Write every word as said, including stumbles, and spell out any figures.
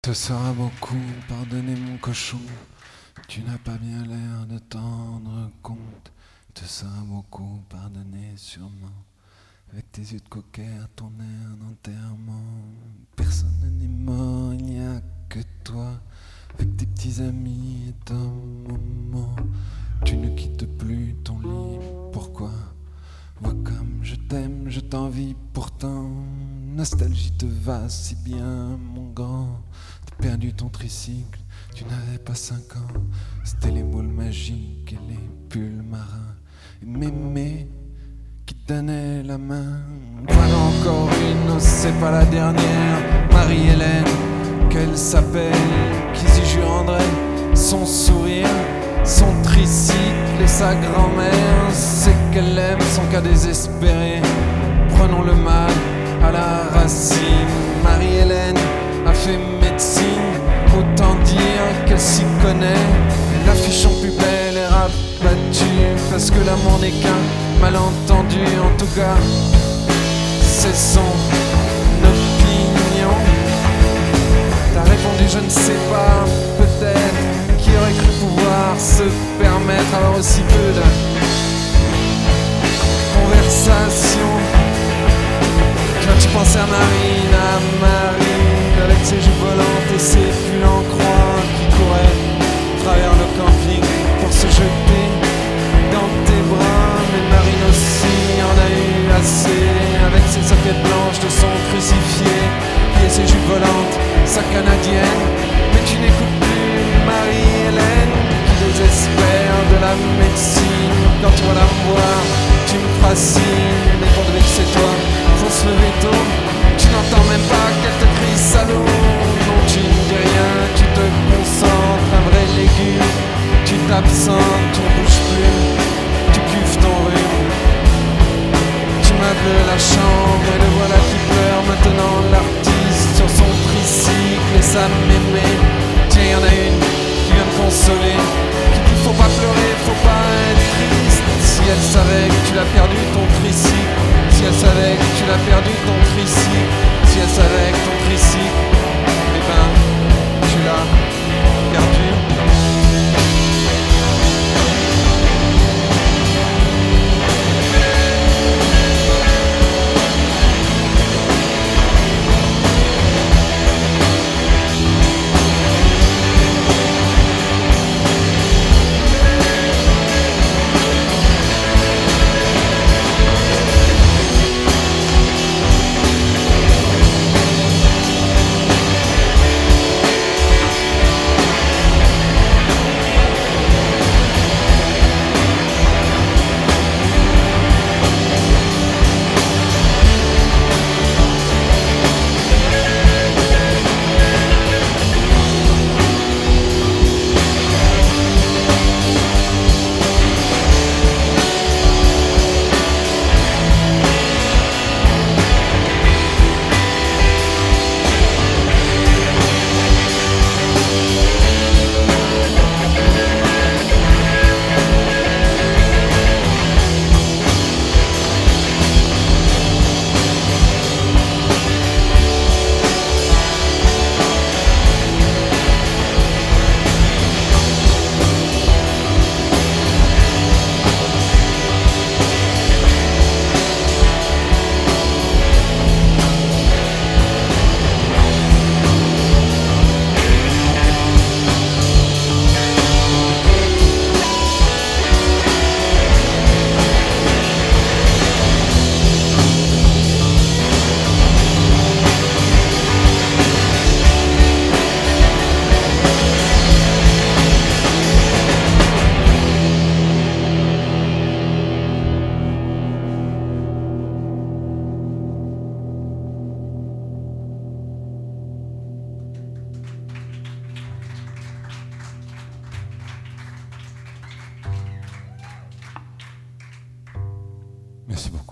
Ce sera beaucoup, pardonnez mon cochon. Tu n'as pas bien l'air de t'en rendre compte. Te sera beaucoup, pardonné sûrement. Avec tes yeux de coquère, ton air d'enterrement. Personne n'est mort, il n'y a que toi. Avec tes petits amis et ton moment. Tu ne quittes plus ton lit, pourquoi? Vois comme je t'aime, je t'envie pourtant. Nostalgie te va si bien, mon grand. T'as perdu ton tricycle, tu n'avais pas cinq ans. C'était les boules magiques et les pulls marins. Et mémé qui donnait la main. Voilà encore une, c'est pas la dernière. Marie-Hélène, qu'elle s'appelle, qui s'y jurerait. Son sourire, son tricycle et sa grand-mère. C'est qu'elle aime son cas désespéré. Prenons le mal à la racine. Marie-Hélène a fait médecine, autant dire qu'elle s'y connaît. L'affiche en plus belle est rabattue, parce que l'amour n'est qu'un malentendu. En tout cas, c'est son opinion. T'as répondu je ne sais pas, peut-être. Qui aurait cru pouvoir se permettre avoir aussi peu de conversation? Quand tu pensais à Marine, à Marine, avec ses jupes volantes et ses pulls en croix, qui couraient à travers le camping pour se jeter dans tes bras. Mais Marine aussi en a eu assez, avec ses soquettes blanches de son crucifié, qui et ses jupes volantes, sa canadienne. Mais tu n'écoutes plus Marie-Hélène, qui désespère de la médecine. Quand tu vas la voir, tu me feras signe, mais pour deviner que c'est toi, faut se lever tôt. Tu n'entends même pas qu'elle te crie salaud. Non, tu ne dis rien, tu te concentres, un vrai légume. Tu t'absentes, tu ne bouges plus, tu cuves ton rhume. Tu meubles la chambre et le voilà qui pleure maintenant, l'artiste sur son tricycle et sa mémé. Tiens, y'en a une qui vient me consoler, qui dit faut pas pleurer, faut pas être triste. Si elle savait que tu l'as perdu ton tricycle, si elle savait que tu l'as perdu ton tricycle, si elle savait que ton tricycle, eh ben, tu l'as perdu. Merci beaucoup.